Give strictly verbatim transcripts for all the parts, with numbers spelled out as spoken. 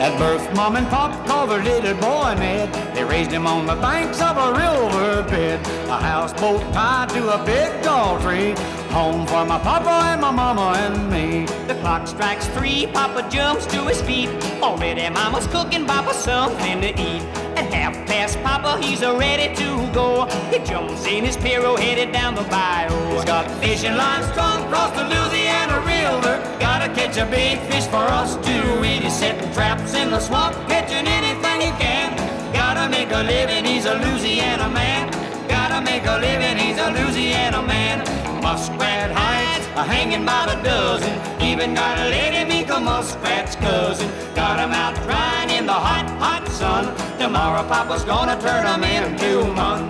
At birth, Mom and Pop called their little boy Ned. They raised him on the banks of a riverbed, a houseboat tied to a big tall tree. Home for my papa and my mama and me. The clock strikes three, Papa jumps to his feet. Already Mama's cooking Papa something to eat. At half past, Papa, he's ready to go. He jumps in his Piro, headed down the bayou. He's got fishing lines strung across the Louisiana River. Gotta catch a big fish for us to eat. He's setting traps in the swamp, catching anything he can. Gotta make a living, he's a Louisiana man. Gotta make a living, he's a Louisiana man. Muskrat hides are hanging by the dozen. Even got a lady mink, a muskrat's cousin. Got 'em out drying in the hot, hot sun. Tomorrow Papa's gonna turn 'em into mun.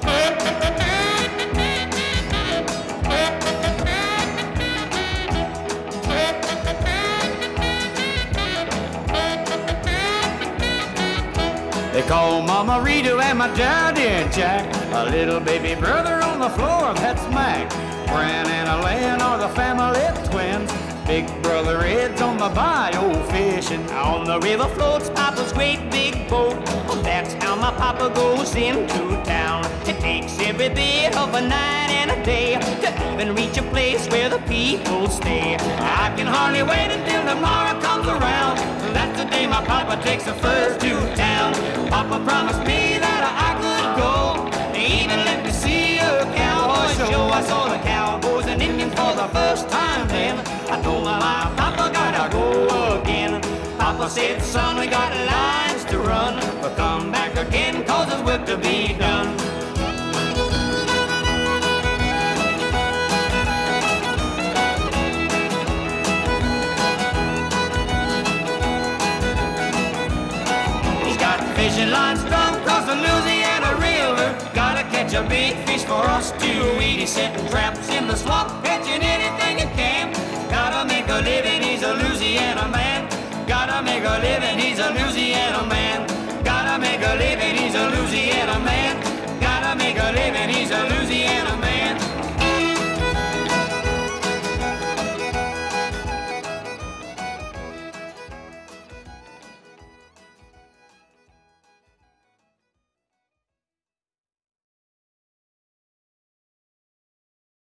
They call Mama Rita and my daddy Jack, a little baby brother on the floor, that's Mac. Fran and Elaine are the family twins. Big brother Ed's on the bayou fishing. On the river floats Papa's great big boat. Well, that's how my Papa goes into town. It takes every bit of a night and a day to even reach a place where the people stay. I can hardly wait until tomorrow comes around. That's the day my Papa takes the first to town. Papa promised me that I could go. They even let me see a cowboy show. I saw the cowboys and Indians for the first time then. I told my mom, Papa, gotta go again. Papa said, son, we got lines to run, but come back again, cause there's work to be done. He's got fishing lines strung across the Louisiana River. Gotta catch a big fish for us to eat. He's setting traps in the swamp, catching anything he can. Gotta make a living, he's a Louisiana man. Gotta make a living,